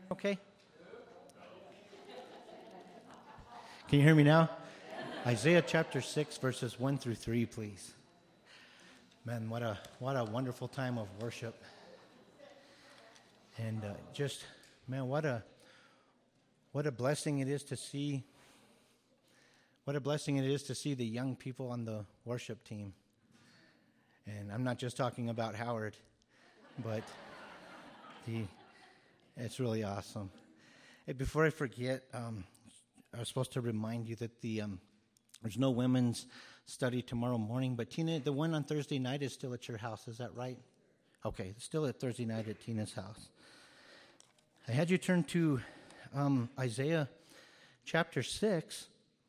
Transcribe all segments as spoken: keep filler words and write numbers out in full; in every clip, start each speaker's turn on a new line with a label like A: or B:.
A: Okay? Can you hear me now? Isaiah chapter six, verses one through three, please. Man, what a what a wonderful time of worship. And uh, just, man, what a what a blessing it is to see, what a blessing it is to see the young people on the worship team. And I'm not just talking about Howard, but the it's really awesome. Hey, before I forget, um, I was supposed to remind you that the um, there's no women's study tomorrow morning, but Tina, the one on Thursday night is still at your house. Is that right? Okay, it's still at Thursday night at Tina's house. I had you turn to um, Isaiah chapter six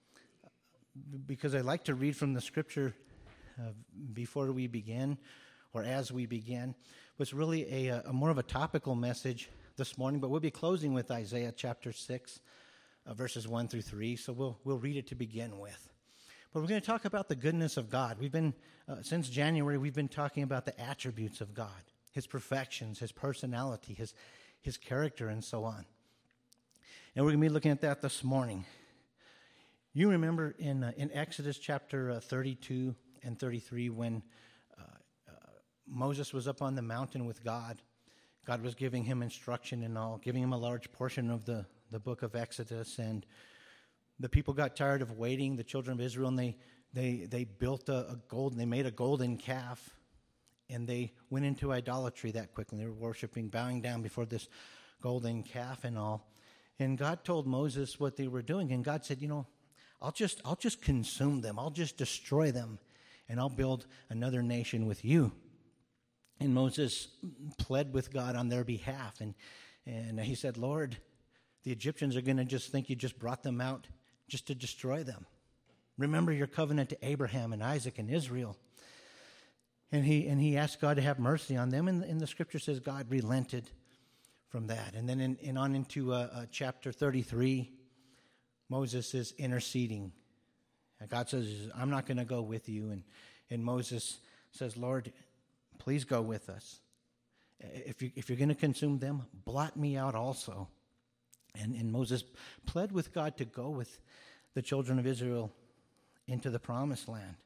A: because I like to read from the scripture uh, before we begin, or as we begin. It was really a, a more of a topical message this morning, but we'll be closing with Isaiah chapter six, uh, verses one through three. So we'll we'll read it to begin with. But we're going to talk about the goodness of God. We've been, uh, since January, we've been talking about the attributes of God, His perfections, His personality, His His character, and so on. And we're going to be looking at that this morning. You remember in uh, in Exodus chapter uh, thirty-two and thirty-three when uh, uh, Moses was up on the mountain with God. God was giving him instruction and all, giving him a large portion of the, the book of Exodus, and the people got tired of waiting, the children of Israel, and they they they built a, a gold, and they made a golden calf, and they went into idolatry that quickly. They were worshiping, bowing down before this golden calf and all. And God told Moses what they were doing, and God said, you know, I'll just I'll just consume them, I'll just destroy them, and I'll build another nation with you. And Moses pled with God on their behalf, and and he said, Lord, the Egyptians are going to just think you just brought them out just to destroy them. Remember your covenant to Abraham and Isaac and Israel. And he and he asked God to have mercy on them, and, and the scripture says God relented from that. And then in, in on into uh, uh, chapter thirty-three, Moses is interceding. And God says, I'm not going to go with you. And, and Moses says, Lord, please go with us. If, you, if you're going to consume them, blot me out also. And, and Moses pled with God to go with the children of Israel into the promised land.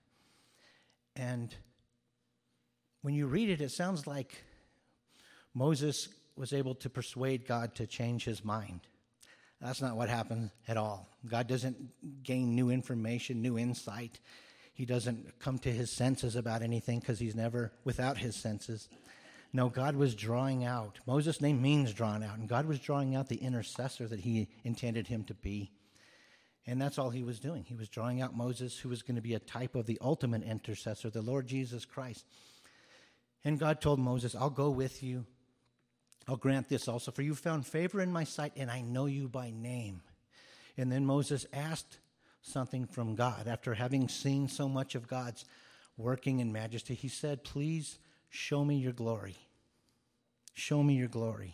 A: And when you read it, it sounds like Moses was able to persuade God to change his mind. That's not what happened at all. God doesn't gain new information, new insight. He doesn't come to his senses about anything because he's never without his senses. No, God was drawing out. Moses' name means drawn out, and God was drawing out the intercessor that he intended him to be. And that's all he was doing. He was drawing out Moses, who was going to be a type of the ultimate intercessor, the Lord Jesus Christ. And God told Moses, I'll go with you. I'll grant this also, for you found favor in my sight, and I know you by name. And then Moses asked something from God. After having seen so much of God's working in majesty, he said, please show me your glory. Show me your glory.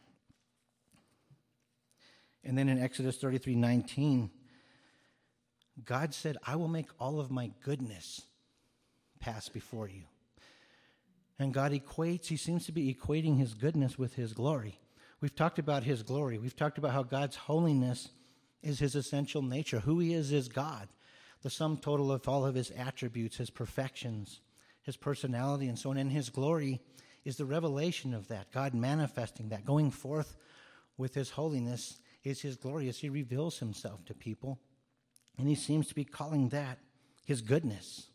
A: And then in Exodus thirty-three nineteen, God said, I will make all of my goodness pass before you. And God equates, he seems to be equating his goodness with his glory. We've talked about his glory. We've talked about how God's holiness is his essential nature. Who he is is God, the sum total of all of his attributes, his perfections, his personality, and so on. And his glory is the revelation of that, God manifesting that, going forth with his holiness is his glory as he reveals himself to people. And he seems to be calling that his goodness.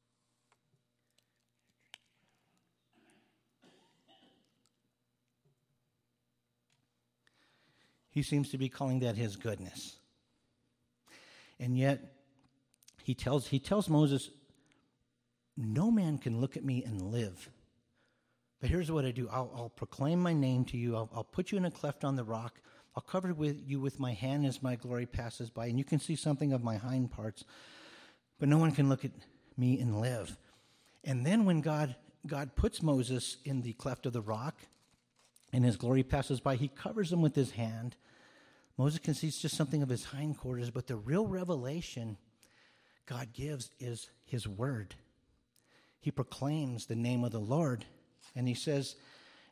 A: He seems to be calling that his goodness. And yet, he tells he tells Moses, no man can look at me and live. But here's what I do. I'll, I'll proclaim my name to you. I'll, I'll put you in a cleft on the rock. I'll cover with you with my hand as my glory passes by, and you can see something of my hind parts. But no one can look at me and live. And then when God God puts Moses in the cleft of the rock, and his glory passes by, he covers him with his hand. Moses can see it's just something of his hindquarters, but the real revelation God gives is his word. He proclaims the name of the Lord, and he says,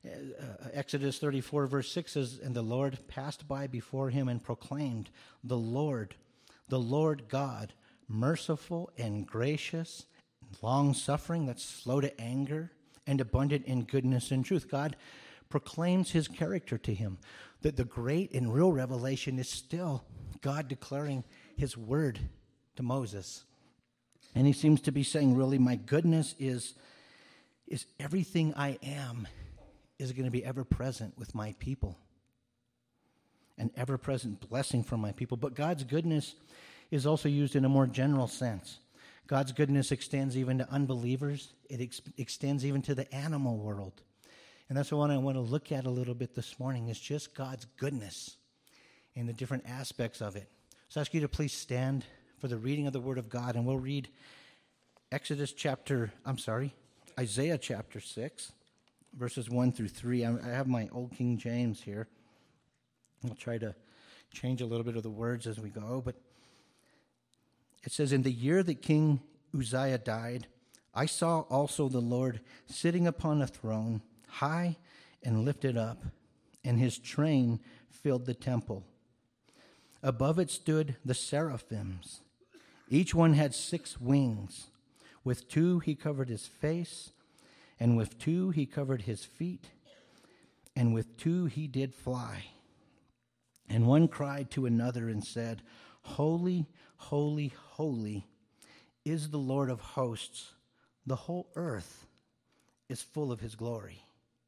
A: Uh, Exodus thirty-four, verse six says, and the Lord passed by before him and proclaimed, the Lord, the Lord God, merciful and gracious, long-suffering, that's slow to anger, and abundant in goodness and truth. God proclaims his character to him. That the great and real revelation is still God declaring his word to Moses. And he seems to be saying, really, my goodness is, is everything I am is going to be ever present with my people. An ever-present blessing for my people. But God's goodness is also used in a more general sense. God's goodness extends even to unbelievers. It ex- extends even to the animal world. And that's what I want to look at a little bit this morning, is just God's goodness and the different aspects of it. So I ask you to please stand for the reading of the Word of God, and we'll read Exodus chapter, I'm sorry, Isaiah chapter six, verses one through three. I have my old King James here. I'll try to change a little bit of the words as we go, but it says, in the year that King Uzziah died, I saw also the Lord sitting upon a throne, high and lifted up, and his train filled the temple. Above it stood the seraphims. Each one had six wings. With two he covered his face, and with two he covered his feet, and with two he did fly. And one cried to another and said, Holy, holy, holy is the Lord of hosts. The whole earth is full of his glory.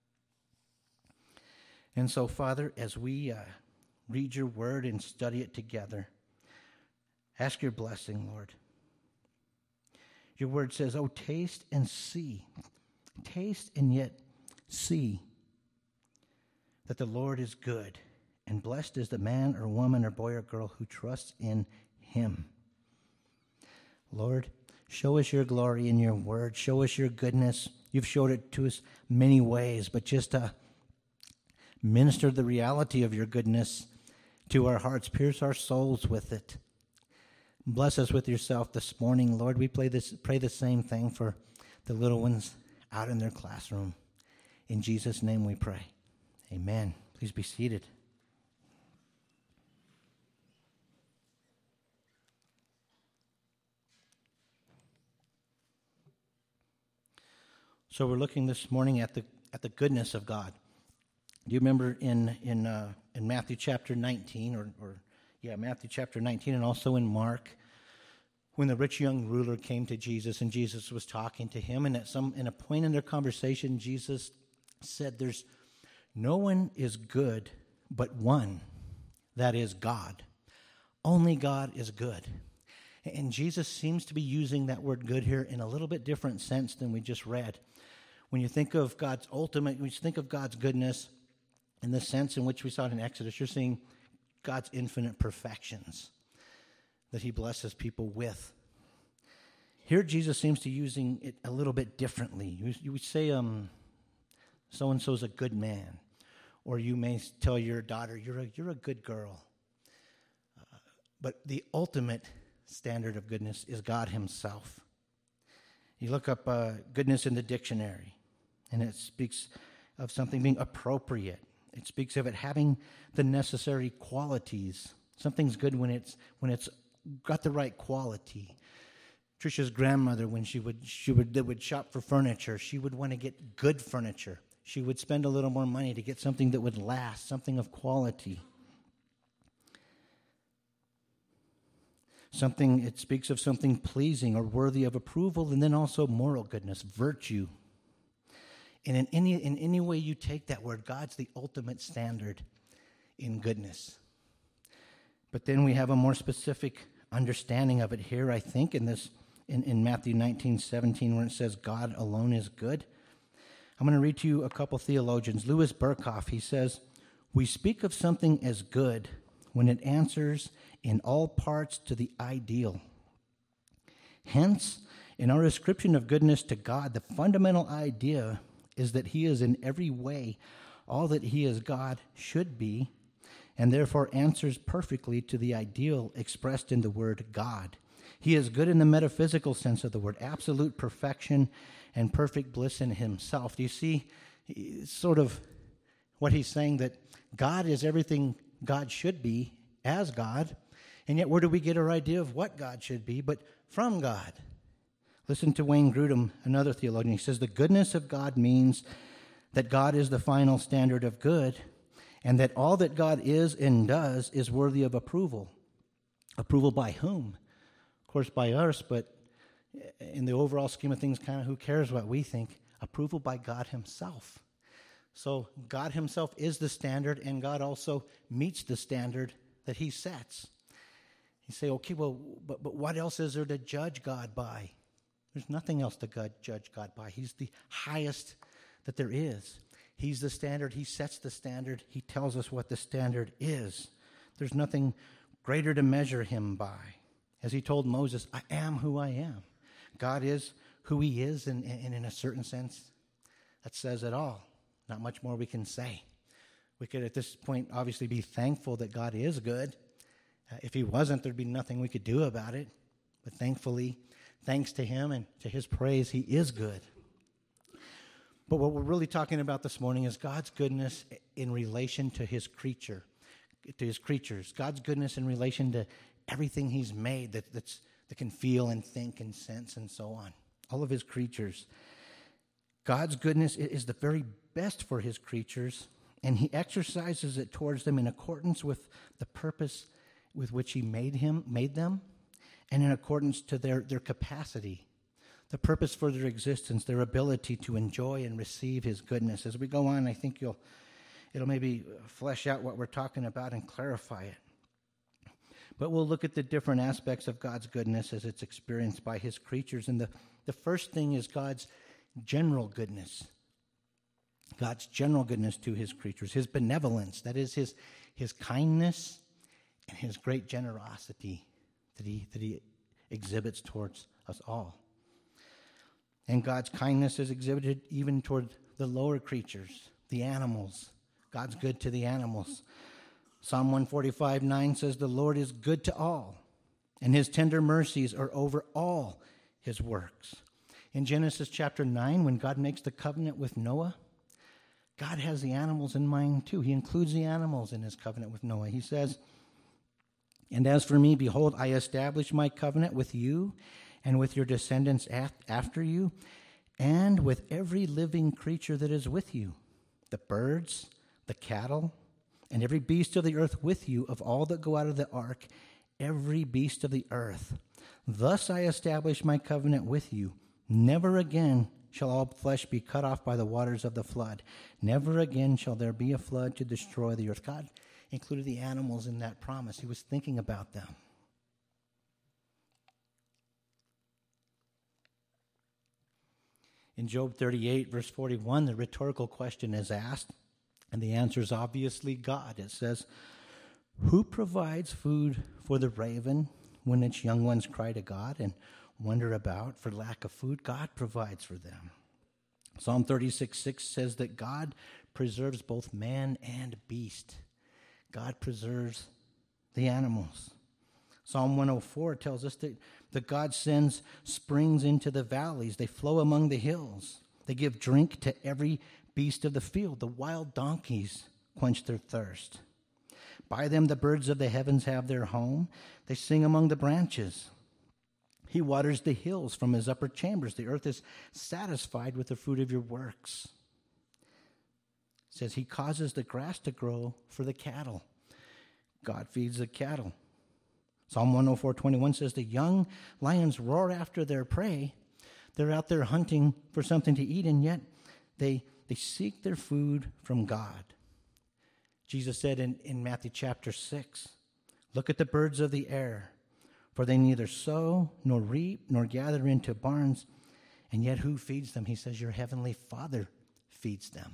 A: And so, Father, as we uh, read your word and study it together, ask your blessing, Lord. Your word says, oh, taste and see. Taste and yet see that the Lord is good, and blessed is the man or woman or boy or girl who trusts in him. Lord, show us your glory in your word. Show us your goodness. You've showed it to us many ways, but just to minister the reality of your goodness to our hearts. Pierce our souls with it. Bless us with yourself this morning, Lord. We pray this, pray the same thing for the little ones out in their classroom. In Jesus' name we pray. Amen. Please be seated. So we're looking this morning at the at the goodness of God. Do you remember in in uh, in Matthew chapter nineteen, or or yeah, Matthew chapter nineteen, and also in Mark, when the rich young ruler came to Jesus and Jesus was talking to him, and at some in a point in their conversation, Jesus said, "There's no one is good but one, that is God. Only God is good." And Jesus seems to be using that word good here in a little bit different sense than we just read. When you think of God's ultimate, when you think of God's goodness in the sense in which we saw it in Exodus, you're seeing God's infinite perfections that he blesses people with. Here, Jesus seems to be using it a little bit differently. You, you would say, um, so-and-so's a good man. Or you may tell your daughter, you're a, you're a good girl. Uh, but the ultimate standard of goodness is God himself. You look up uh, goodness in the dictionary, and it speaks of something being appropriate. It speaks of it having the necessary qualities. Something's good when it's when it's got the right quality. Trisha's grandmother, when she would she would they would shop for furniture, she would want to get good furniture. She would spend a little more money to get something that would last, something of quality. Something, it speaks of something pleasing or worthy of approval, and then also moral goodness, virtue. And in any, in any way you take that word, God's the ultimate standard in goodness. But then we have a more specific understanding of it here, I think, in this in, in Matthew nineteen seventeen, where it says God alone is good. I'm going to read to you a couple theologians. Louis Berkhoff, he says, we speak of something as good when it answers in all parts to the ideal. Hence, in our ascription of goodness to God, the fundamental idea is that he is in every way all that he as God should be, and therefore answers perfectly to the ideal expressed in the word God. He is good in the metaphysical sense of the word, absolute perfection and perfect bliss in himself. Do you see It's sort of what he's saying, that God is everything God should be as God, and yet where do we get our idea of what God should be? But from God. Listen to Wayne Grudem, another theologian. He says, the goodness of God means that God is the final standard of good, and that all that God is and does is worthy of approval. Approval by whom? Of course, by us, but in the overall scheme of things, kind of who cares what we think? Approval by God himself. So God himself is the standard, and God also meets the standard that he sets. You say, okay, well, but, but what else is there to judge God by? There's nothing else to God, judge God by. He's the highest that there is. He's the standard. He sets the standard. He tells us what the standard is. There's nothing greater to measure him by. As he told Moses, I am who I am. God is who he is, and, and in a certain sense, that says it all. Not much more we can say. We could at this point obviously be thankful that God is good. Uh, if he wasn't, there'd be nothing we could do about it. But thankfully, thanks to him and to his praise, he is good. But what we're really talking about this morning is God's goodness in relation to his creature, to his creatures. God's goodness in relation to everything he's made that, that's, that can feel and think and sense and so on. All of his creatures. God's goodness is the very best for his creatures, and he exercises it towards them in accordance with the purpose with which he made him, made them, and in accordance to their, their capacity, the purpose for their existence, their ability to enjoy and receive his goodness. As we go on, I think you'll it'll maybe flesh out what we're talking about and clarify it. But we'll look at the different aspects of God's goodness as it's experienced by his creatures. And the, the first thing is God's general goodness. God's general goodness to his creatures, his benevolence, that is his, his kindness and his great generosity that he, that he exhibits towards us all. And God's kindness is exhibited even toward the lower creatures, the animals. God's good to the animals. Psalm one forty-five nine says, the Lord is good to all, and his tender mercies are over all his works. In Genesis chapter nine, when God makes the covenant with Noah, God has the animals in mind too. He includes the animals in his covenant with Noah. He says, and as for me, behold, I establish my covenant with you and with your descendants after you, and with every living creature that is with you, the birds, the cattle, and every beast of the earth with you, of all that go out of the ark, every beast of the earth. Thus I establish my covenant with you. Never again shall all flesh be cut off by the waters of the flood. Never again shall there be a flood to destroy the earth. God included the animals in that promise. He was thinking about them. In Job thirty-eight, verse forty-one, the rhetorical question is asked, and the answer is obviously God. It says, who provides food for the raven when its young ones cry to God and wonder about for lack of food? God provides for them. Psalm thirty-six six says that God preserves both man and beast. God preserves the animals. Psalm one oh four tells us that, that God sends springs into the valleys. They flow among the hills. They give drink to every beast of the field. The wild donkeys quench their thirst. By them the birds of the heavens have their home. They sing among the branches. He waters the hills from his upper chambers. The earth is satisfied with the fruit of your works. It says he causes the grass to grow for the cattle. God feeds the cattle. Psalm one oh four twenty-one says the young lions roar after their prey. They're out there hunting for something to eat, and yet they, they seek their food from God. Jesus said in, in Matthew chapter six, look at the birds of the air, for they neither sow nor reap nor gather into barns, and yet who feeds them? He says your heavenly Father feeds them.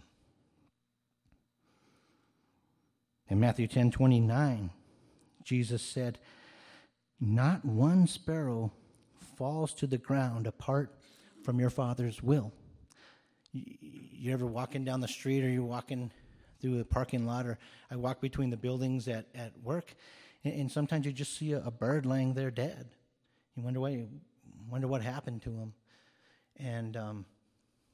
A: In Matthew ten twenty-nine, Jesus said, not one sparrow falls to the ground apart from your Father's will. You ever walking down the street, or you're walking through a parking lot, or I walk between the buildings at, at work, and, and sometimes you just see a, a bird laying there dead. You wonder why, you wonder what happened to him. And um,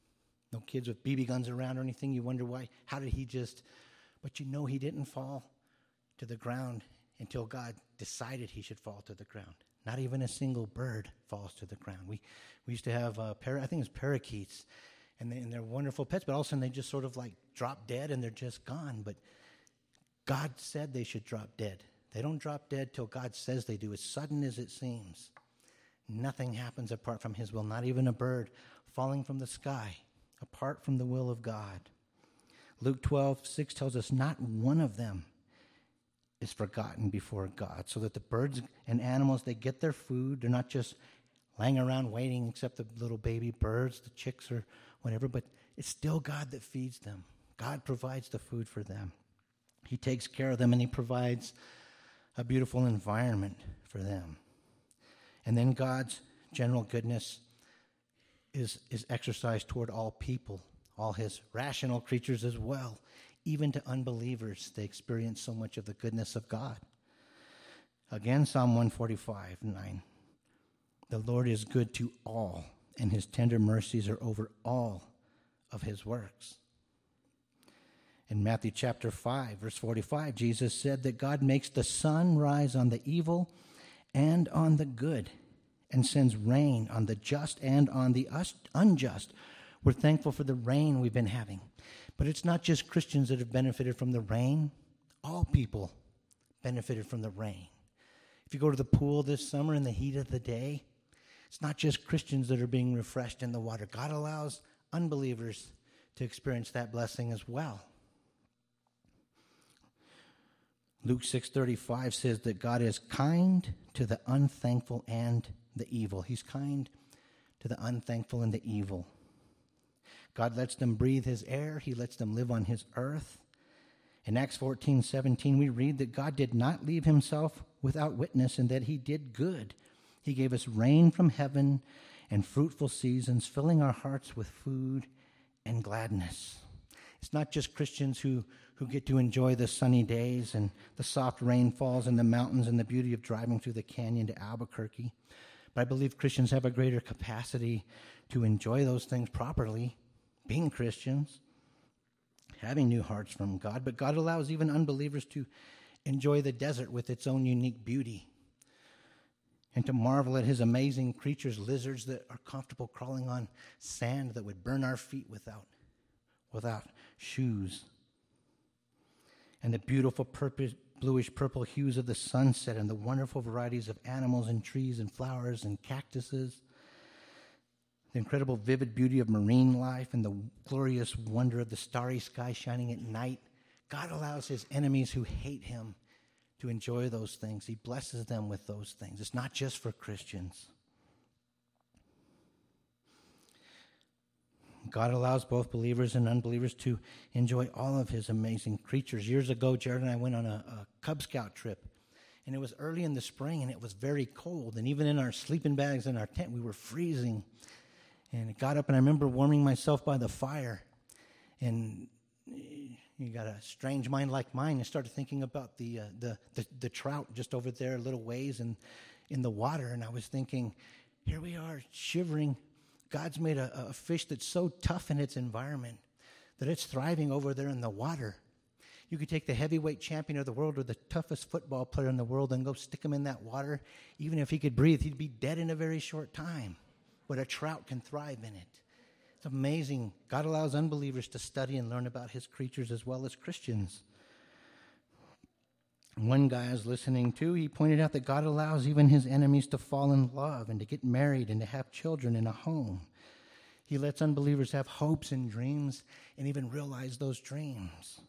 A: No kids with B B guns around or anything. You wonder why. How did he just... But you know he didn't fall to the ground until God decided he should fall to the ground. Not even a single bird falls to the ground. We we used to have, uh, par- I think it's parakeets, and, they, and they're wonderful pets, but all of a sudden they just sort of like drop dead and they're just gone. But God said they should drop dead. They don't drop dead till God says they do, as sudden as it seems. Nothing happens apart from his will, not even a bird falling from the sky, apart from the will of God. Luke twelve six tells us not one of them is forgotten before God, so that the birds and animals, they get their food. They're not just laying around waiting, except the little baby birds, the chicks or whatever, but it's still God that feeds them. God provides the food for them. He takes care of them, and he provides a beautiful environment for them. And then God's general goodness is, is exercised toward all people, all his rational creatures as well. Even to unbelievers, they experience so much of the goodness of God. Again, Psalm one forty-five, nine. The Lord is good to all, and his tender mercies are over all of his works. In Matthew chapter five, verse forty-five, Jesus said that God makes the sun rise on the evil and on the good, and sends rain on the just and on the unjust. We're thankful for the rain we've been having. But it's not just Christians that have benefited from the rain. All people benefited from the rain. If you go to the pool this summer in the heat of the day, it's not just Christians that are being refreshed in the water. God allows unbelievers to experience that blessing as well. Luke six thirty-five says that God is kind to the unthankful and the evil. He's kind to the unthankful and the evil. God lets them breathe his air. He lets them live on his earth. In Acts fourteen seventeen, we read that God did not leave himself without witness, and that he did good. He gave us rain from heaven and fruitful seasons, filling our hearts with food and gladness. It's not just Christians who, who get to enjoy the sunny days and the soft rainfalls in the mountains and the beauty of driving through the canyon to Albuquerque. But I believe Christians have a greater capacity to enjoy those things properly, being Christians, having new hearts from God. But God allows even unbelievers to enjoy the desert with its own unique beauty, and to marvel at his amazing creatures, lizards that are comfortable crawling on sand that would burn our feet without, without shoes, and the beautiful purple, bluish purple hues of the sunset, and the wonderful varieties of animals and trees and flowers and cactuses, the incredible vivid beauty of marine life, and the glorious wonder of the starry sky shining at night. God allows his enemies who hate him to enjoy those things. He blesses them with those things. It's not just for Christians. God allows both believers and unbelievers to enjoy all of his amazing creatures. Years ago, Jared and I went on a, a Cub Scout trip, and it was early in the spring, and it was very cold, and even in our sleeping bags in our tent, we were freezing. And it got up, and I remember warming myself by the fire, and you got a strange mind like mine, and started thinking about the, uh, the the the trout just over there a little ways and in the water, and I was thinking, here we are shivering. God's made a, a fish that's so tough in its environment that it's thriving over there in the water. You could take the heavyweight champion of the world or the toughest football player in the world and go stick him in that water. Even if he could breathe, he'd be dead in a very short time. But a trout can thrive in it. It's amazing. God allows unbelievers to study and learn about his creatures as well as Christians. One guy I was listening to, he pointed out that God allows even his enemies to fall in love and to get married and to have children in a home. He lets unbelievers have hopes and dreams and even realize those dreams.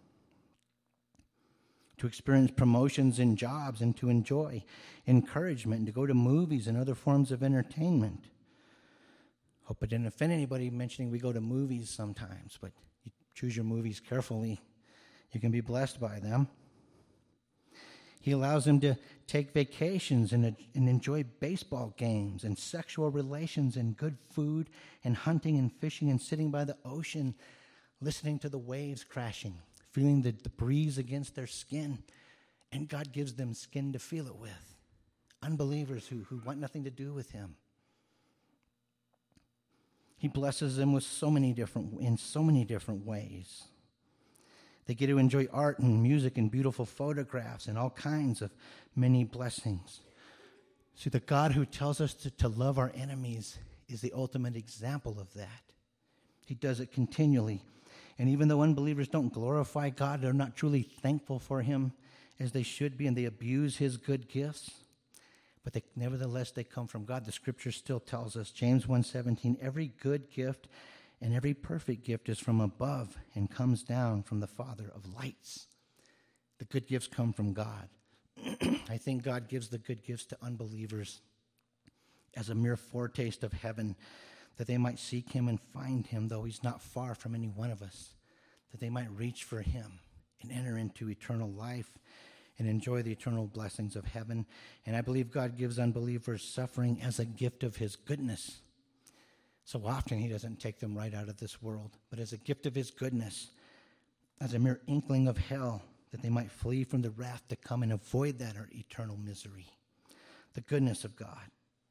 A: To experience promotions in jobs and to enjoy encouragement and to go to movies and other forms of entertainment. Hope I didn't offend anybody mentioning we go to movies sometimes, but you choose your movies carefully. You can be blessed by them. He allows them to take vacations and, and enjoy baseball games and sexual relations and good food and hunting and fishing and sitting by the ocean, listening to the waves crashing, feeling the, the breeze against their skin. And God gives them skin to feel it with. Unbelievers who, who want nothing to do with him. He blesses them with so many different, in so many different ways. They get to enjoy art and music and beautiful photographs and all kinds of many blessings. See, the God who tells us to, to love our enemies is the ultimate example of that. He does it continually. And even though unbelievers don't glorify God, they're not truly thankful for him as they should be, and they abuse his good gifts, but they, nevertheless they come from God. The scripture still tells us, James one seventeen, every good gift and every perfect gift is from above and comes down from the Father of lights. The good gifts come from God. I think God gives the good gifts to unbelievers as a mere foretaste of heaven, that they might seek him and find him, though he's not far from any one of us, that they might reach for him and enter into eternal life and enjoy the eternal blessings of heaven. And I believe God gives unbelievers suffering as a gift of his goodness. So often he doesn't take them right out of this world, but as a gift of his goodness, as a mere inkling of hell, that they might flee from the wrath to come and avoid that or eternal misery. The goodness of God.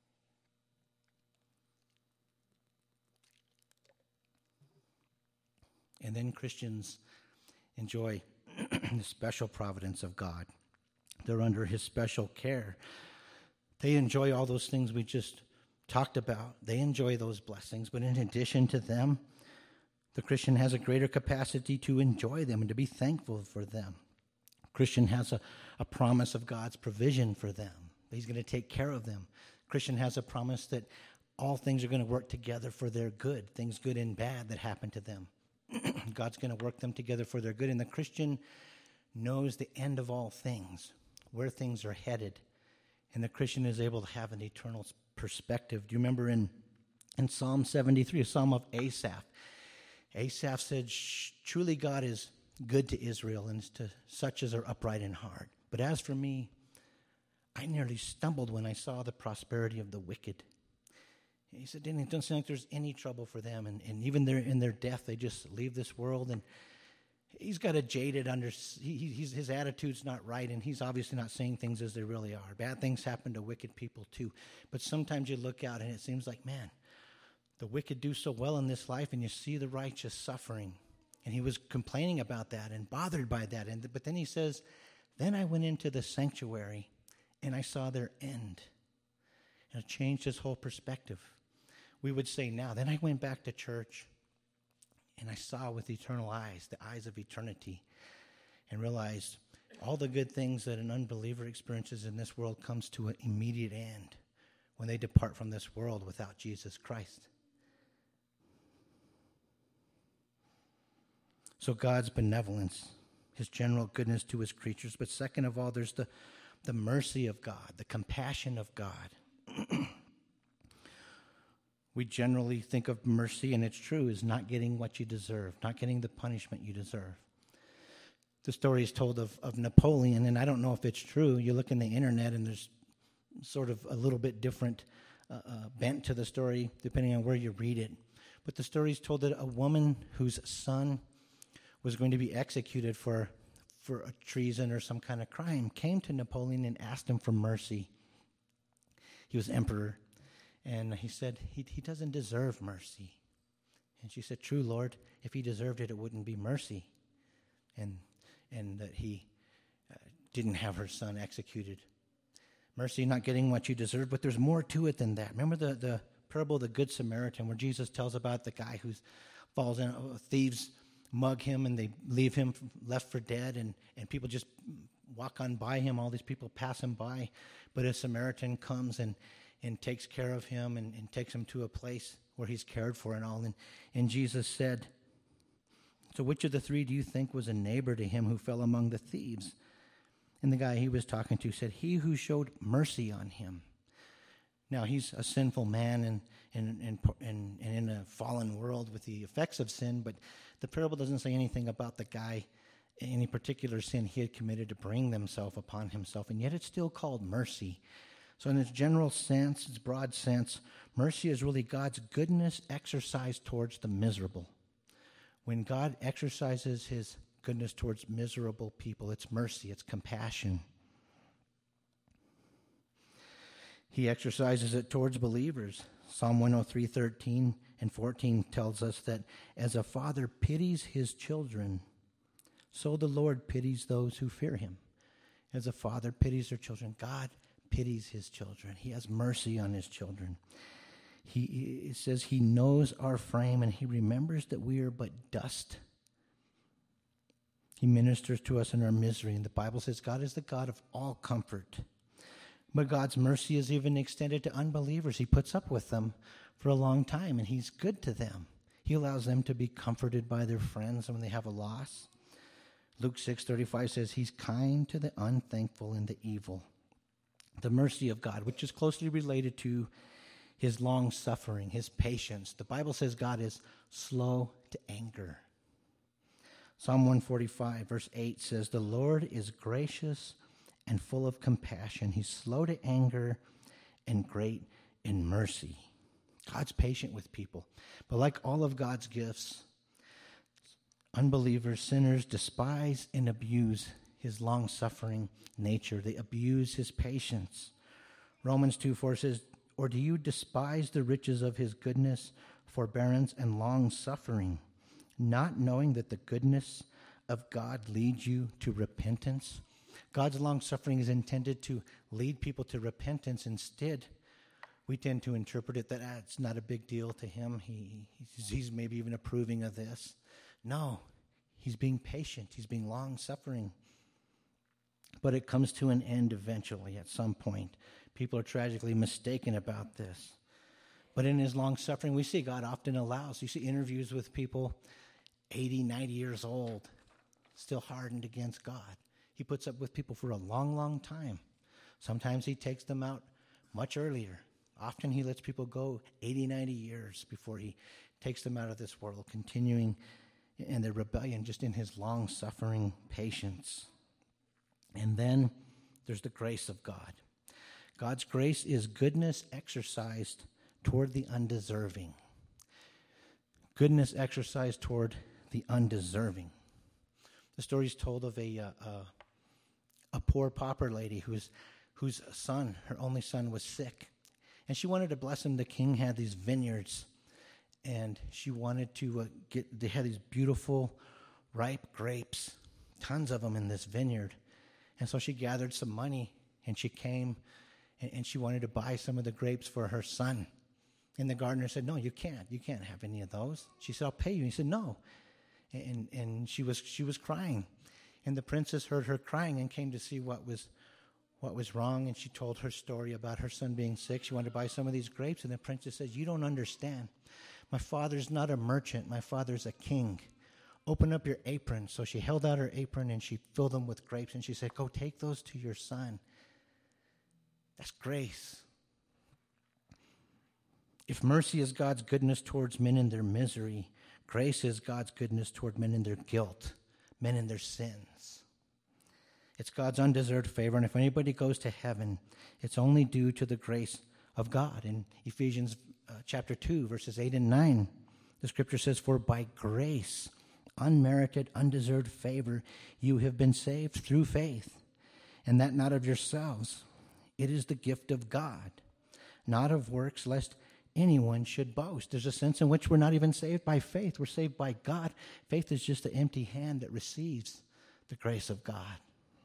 A: And then Christians enjoy the special providence of God. They're under his special care. They enjoy all those things we just talked about. They enjoy those blessings, but in addition to them, the Christian has a greater capacity to enjoy them and to be thankful for them. The Christian has a, a promise of God's provision for them. He's going to take care of them. The Christian has a promise that all things are going to work together for their good, things good and bad that happen to them. God's going to work them together for their good. And the Christian knows the end of all things, where things are headed. And the Christian is able to have an eternal perspective. Do you remember in, in Psalm seventy-three, a psalm of Asaph? Asaph said, truly God is good to Israel and to such as are upright in heart. But as for me, I nearly stumbled when I saw the prosperity of the wicked. He said, it doesn't seem like there's any trouble for them. And, and even their, in their death, they just leave this world. And he's got a jaded, under, he, he's, his attitude's not right. And he's obviously not saying things as they really are. Bad things happen to wicked people too. But sometimes you look out and it seems like, man, the wicked do so well in this life and you see the righteous suffering. And he was complaining about that and bothered by that. And But then he says, then I went into the sanctuary and I saw their end. And it changed his whole perspective. We would say now, then I went back to church and I saw with eternal eyes, the eyes of eternity, and realized all the good things that an unbeliever experiences in this world comes to an immediate end when they depart from this world without Jesus Christ. So God's benevolence, his general goodness to his creatures, but second of all, there's the, the mercy of God, the compassion of God. We generally think of mercy, and it's true, is not getting what you deserve, not getting the punishment you deserve. The story is told of, of Napoleon, and I don't know if it's true. You look in the internet, and there's sort of a little bit different uh, uh, bent to the story, depending on where you read it. But the story is told that a woman whose son was going to be executed for, for a treason or some kind of crime came to Napoleon and asked him for mercy. He was emperor. And he said, he, he doesn't deserve mercy. And she said, true, Lord, if he deserved it, it wouldn't be mercy. And and that he uh, didn't have her son executed. Mercy, not getting what you deserve, but there's more to it than that. Remember the, the parable of the Good Samaritan, where Jesus tells about the guy who falls in, uh, thieves mug him and they leave him left for dead, and, and people just walk on by him. All these people pass him by. But a Samaritan comes and and takes care of him and, and takes him to a place where he's cared for and all. And, and Jesus said, so which of the three do you think was a neighbor to him who fell among the thieves? And the guy he was talking to said, he who showed mercy on him. Now, he's a sinful man and, and, and, and, and in a fallen world with the effects of sin, but the parable doesn't say anything about the guy, any particular sin he had committed to bring himself upon himself, and yet it's still called mercy. So in its general sense, its broad sense, mercy is really God's goodness exercised towards the miserable. When God exercises his goodness towards miserable people, it's mercy, it's compassion. He exercises it towards believers. Psalm one oh three, thirteen and fourteen tells us that as a father pities his children, so the Lord pities those who fear him. As a father pities their children, God pities his children. He has mercy on his children. He it says he knows our frame and he remembers that we are but dust. He ministers to us in our misery. And the Bible says God is the God of all comfort. But God's mercy is even extended to unbelievers. He puts up with them for a long time, and he's good to them. He allows them to be comforted by their friends when they have a loss. Luke six thirty-five says he's kind to the unthankful and the evil. The mercy of God, which is closely related to his long suffering, his patience. The Bible says God is slow to anger. Psalm one forty-five, verse eight says, the Lord is gracious and full of compassion. He's slow to anger and great in mercy. God's patient with people. But like all of God's gifts, unbelievers, sinners despise and abuse his long-suffering nature. They abuse his patience. Romans two four says, or do you despise the riches of his goodness, forbearance, and long-suffering, not knowing that the goodness of God leads you to repentance? God's long-suffering is intended to lead people to repentance. Instead, we tend to interpret it that ah, it's not a big deal to him. He, he's, he's maybe even approving of this. No, he's being patient. He's being long-suffering. But it comes to an end eventually at some point. People are tragically mistaken about this. But in his long-suffering, we see God often allows. You see interviews with people eighty, ninety years old, still hardened against God. He puts up with people for a long, long time. Sometimes he takes them out much earlier. Often he lets people go eighty, ninety years before he takes them out of this world, continuing in their rebellion just in his long-suffering patience. And then there's the grace of God. God's grace is goodness exercised toward the undeserving. Goodness exercised toward the undeserving. The story is told of a uh, uh, a poor pauper lady whose whose son, her only son, was sick, and she wanted to bless him. The king had these vineyards, and she wanted to uh, get. They had these beautiful, ripe grapes, tons of them in this vineyard, and so she gathered some money and she came, and, and she wanted to buy some of the grapes for her son. And the gardener said, "No, you can't. You can't have any of those." She said, "I'll pay you." He said, "No." And and she was she was crying, and the princess heard her crying and came to see what was what was wrong. And she told her story about her son being sick. She wanted to buy some of these grapes, and the princess says, "You don't understand. My father's not a merchant. My father's a king. Open up your apron." So she held out her apron and she filled them with grapes, and she said, "Go take those to your son." That's grace. If mercy is God's goodness towards men in their misery, grace is God's goodness toward men in their guilt, men in their sins. It's God's undeserved favor, and if anybody goes to heaven, it's only due to the grace of God. In Ephesians uh, chapter two, verses eight and nine, the scripture says, "For by grace, unmerited, undeserved favor, you have been saved through faith, and that not of yourselves. It is the gift of God, not of works, lest anyone should boast." There's a sense in which we're not even saved by faith. We're saved by God. Faith is just the empty hand that receives the grace of God.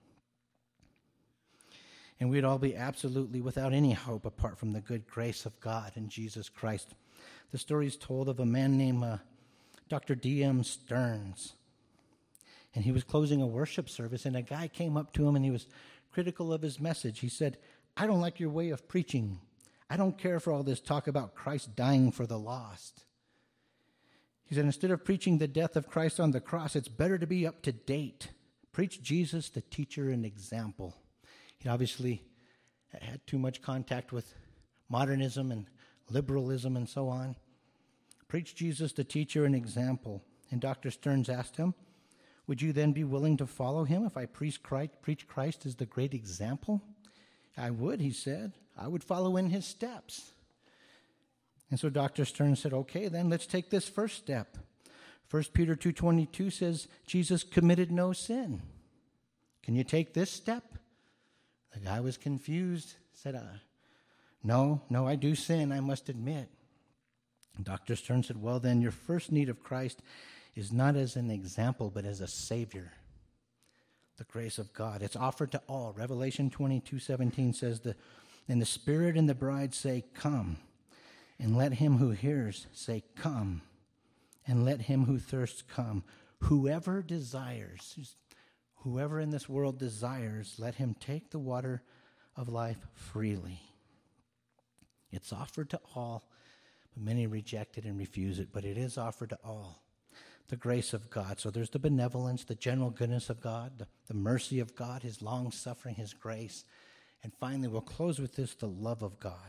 A: And we'd all be absolutely without any hope apart from the good grace of God in Jesus Christ. The story is told of a man named uh, Doctor D M Stearns. And he was closing a worship service, and a guy came up to him and he was critical of his message. He said, "I don't like your way of preaching. I don't care for all this talk about Christ dying for the lost." He said, "Instead of preaching the death of Christ on the cross, it's better to be up to date. Preach Jesus, the teacher and example." He obviously had too much contact with modernism and liberalism and so on. Preach Jesus, the teacher and example. And Doctor Stearns asked him, "Would you then be willing to follow him if I preach Christ, preach Christ as the great example?" "I would," he said. "I would follow in his steps." And so Doctor Stearns said, "Okay, then let's take this first step. First Peter two twenty-two says Jesus committed no sin. Can you take this step?" The guy was confused, said, uh, No, no, I do sin, I must admit. Doctor Stern said, well, then your first need of Christ is not as an example, but as a Savior. The grace of God. It's offered to all. Revelation twenty-two seventeen says, the, and the Spirit and the bride say, come. And let him who hears say, come. And let him who thirsts come. Whoever desires, whoever in this world desires, let him take the water of life freely. It's offered to all, but many reject it and refuse it, but it is offered to all. The grace of God. So there's the benevolence, the general goodness of God, the, the mercy of God, his long-suffering, his grace. And finally, we'll close with this, the love of God.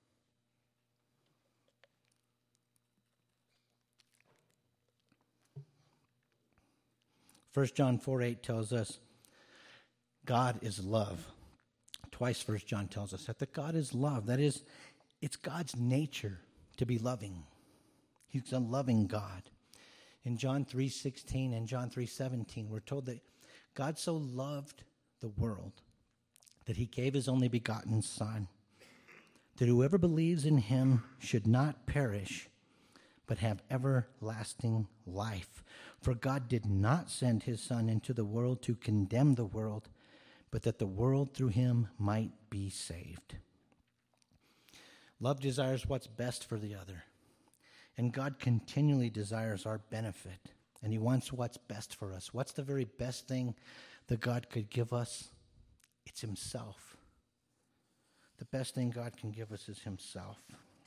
A: First John four eight tells us God is love. Twice First John tells us that, that God is love. That is, it's God's nature to be loving. He's a loving God. In John three sixteen and John three seventeen, we're told that God so loved the world that he gave his only begotten Son, that whoever believes in him should not perish, but have everlasting life. For God did not send his Son into the world to condemn the world, but that the world through him might be saved. Love desires what's best for the other. And God continually desires our benefit. And he wants what's best for us. What's the very best thing that God could give us? It's himself. The best thing God can give us is himself.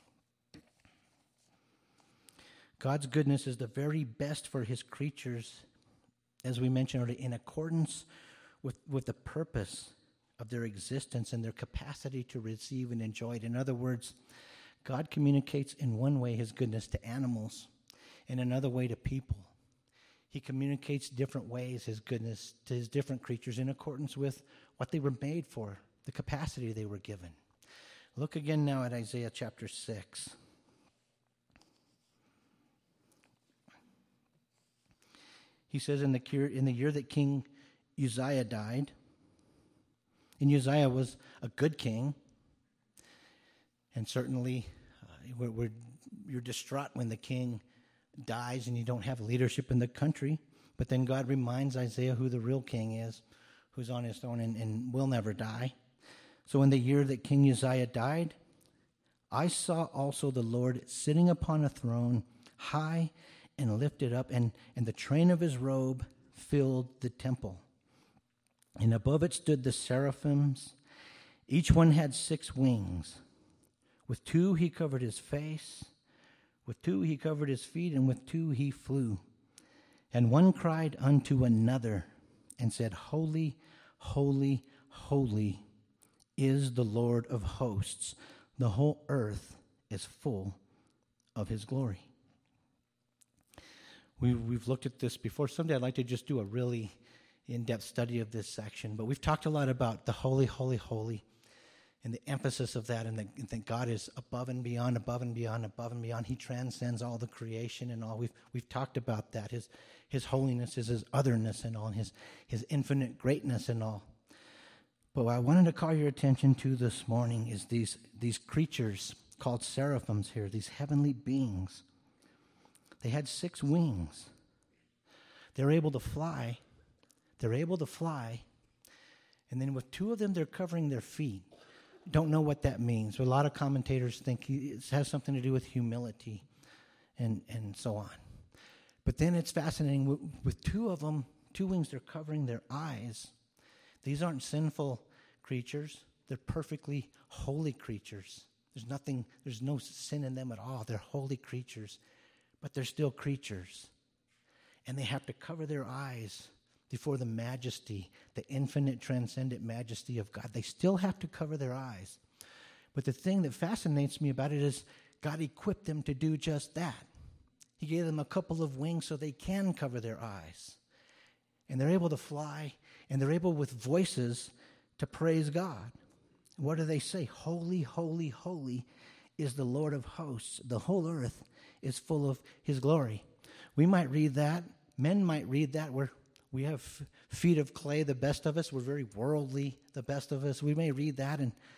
A: God's goodness is the very best for his creatures, as we mentioned already, in accordance with, with the purpose of their existence and their capacity to receive and enjoy it. In other words, God communicates in one way his goodness to animals, in another way to people. He communicates different ways his goodness to his different creatures in accordance with what they were made for, the capacity they were given. Look again now at Isaiah chapter six. He says, in the, in the year that King Uzziah died, and Uzziah was a good king, and certainly uh, we're, we're, you're distraught when the king dies and you don't have leadership in the country. But then God reminds Isaiah who the real king is, who's on his throne and, and will never die. So in the year that King Uzziah died, I saw also the Lord sitting upon a throne, high and lifted up, and, and the train of his robe filled the temple. And above it stood the seraphims. Each one had six wings. With two he covered his face, with two he covered his feet, and with two he flew. And one cried unto another and said, Holy, holy, holy is the Lord of hosts. The whole earth is full of his glory. We, we've looked at this before. Someday I'd like to just do a really in-depth study of this section. But we've talked a lot about the holy, holy, holy, and the emphasis of that, and that, and that God is above and beyond, above and beyond, above and beyond. He transcends all the creation and all. We've we've talked about that. His his holiness is his otherness and all, and his, his infinite greatness and all. But what I wanted to call your attention to this morning is these, these creatures called seraphims here, these heavenly beings. They had six wings. They're able to fly. They're able to fly. And then with two of them, they're covering their feet. Don't know what that means. A lot of commentators think it has something to do with humility and, and so on. But then it's fascinating. With, with two of them, two wings, they're covering their eyes. These aren't sinful creatures. They're perfectly holy creatures. There's nothing, there's no sin in them at all. They're holy creatures. But they're still creatures. And they have to cover their eyes before the majesty, the infinite, transcendent majesty of God. They still have to cover their eyes. But the thing that fascinates me about it is God equipped them to do just that. He gave them a couple of wings so they can cover their eyes. And they're able to fly, and they're able with voices to praise God. What do they say? Holy, holy, holy is the Lord of hosts. The whole earth is full of his glory. We might read that. Men might read that. We're, we have feet of clay, the best of us. We're very worldly, the best of us. We may read that and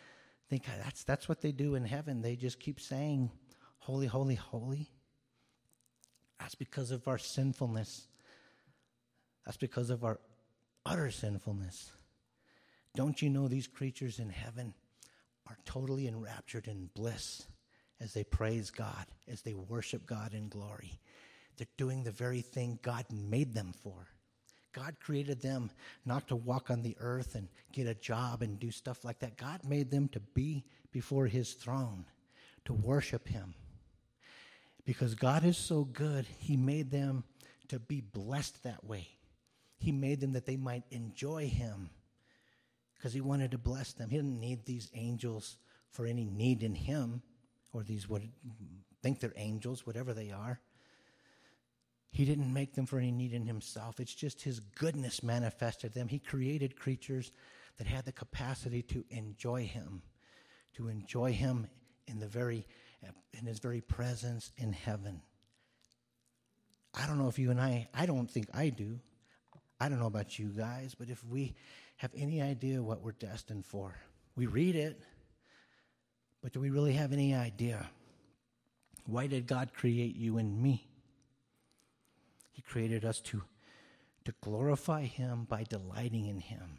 A: think that's that's what they do in heaven. They just keep saying, holy, holy, holy. That's because of our sinfulness. That's because of our utter sinfulness. Don't you know these creatures in heaven are totally enraptured in bliss as they praise God, as they worship God in glory? They're doing the very thing God made them for. God created them not to walk on the earth and get a job and do stuff like that. God made them to be before his throne, to worship him. Because God is so good, he made them to be blessed that way. He made them that they might enjoy him because he wanted to bless them. He didn't need these angels for any need in him, or these what think they're angels, whatever they are. He didn't make them for any need in himself. It's just his goodness manifested them. He created creatures that had the capacity to enjoy him, to enjoy him in the very, in his very presence in heaven. I don't know if you and I, I don't think I do. I don't know about you guys, but if we have any idea what we're destined for, we read it, but do we really have any idea? Why did God create you and me? He created us to, to glorify him by delighting in him.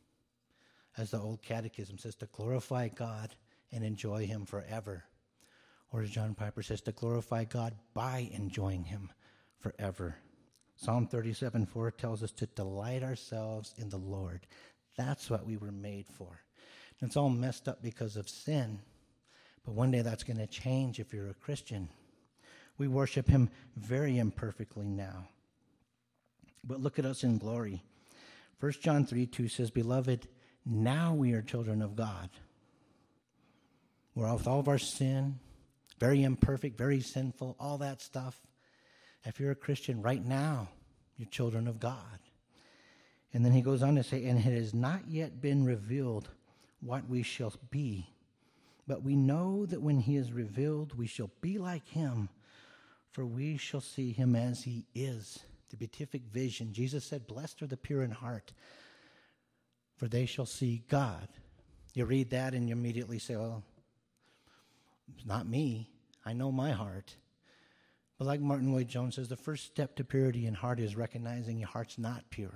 A: As the old catechism says, to glorify God and enjoy him forever. Or as John Piper says, to glorify God by enjoying him forever. Psalm thirty-seven four tells us to delight ourselves in the Lord. That's what we were made for. And it's all messed up because of sin. But one day that's going to change if you're a Christian. We worship him very imperfectly now. But look at us in glory. First John three two says, Beloved, now we are children of God. We're with all of our sin, very imperfect, very sinful, all that stuff. If you're a Christian right now, you're children of God. And then he goes on to say, and it has not yet been revealed what we shall be. But we know that when he is revealed, we shall be like him, for we shall see him as he is. The beatific vision. Jesus said, blessed are the pure in heart, for they shall see God. You read that and you immediately say, well, it's not me. I know my heart. But like Martin Lloyd-Jones says, the first step to purity in heart is recognizing your heart's not pure.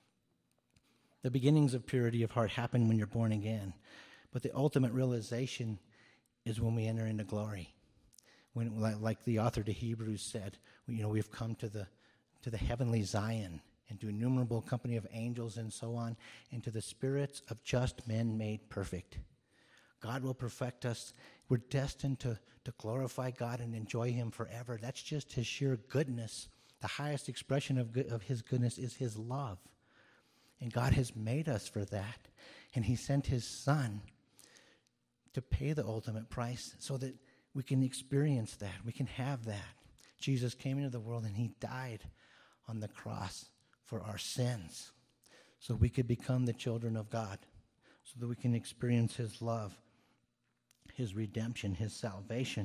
A: The beginnings of purity of heart happen when you're born again. But the ultimate realization is when we enter into glory. When, like the author to Hebrews said, you know, we've come to the to the heavenly Zion and to innumerable company of angels and so on, and to the spirits of just men made perfect. God will perfect us. We're destined to, to glorify God and enjoy him forever. That's just his sheer goodness. The highest expression of, good, of his goodness is his love. And God has made us for that. And he sent his son to pay the ultimate price so that we can experience that. We can have that. Jesus came into the world and he died on the cross for our sins so we could become the children of God, so that we can experience his love, his redemption, his salvation.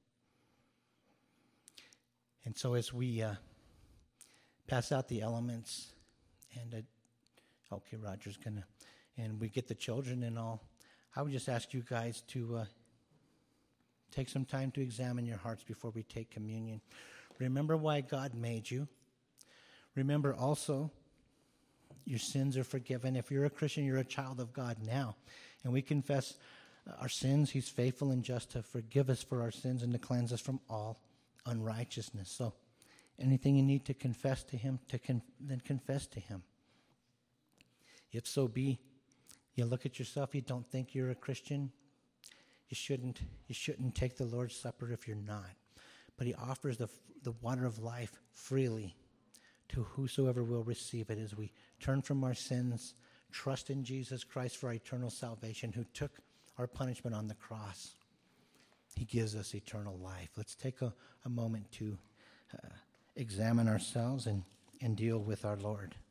A: And so as we uh, pass out the elements, and uh, okay, Roger's going to, and we get the children and all, I would just ask you guys to uh, take some time to examine your hearts before we take communion. Remember why God made you. Remember also, your sins are forgiven. If you're a Christian, you're a child of God now. And we confess our sins. He's faithful and just to forgive us for our sins and to cleanse us from all unrighteousness. So anything you need to confess to him, to con- then confess to him. If so be, you look at yourself, you don't think you're a Christian, you shouldn't, you shouldn't take the Lord's Supper if you're not. But he offers the, the water of life freely to whosoever will receive it as we turn from our sins, trust in Jesus Christ for our eternal salvation, who took our punishment on the cross. He gives us eternal life. Let's take a, a moment to uh, examine ourselves and, and deal with our Lord.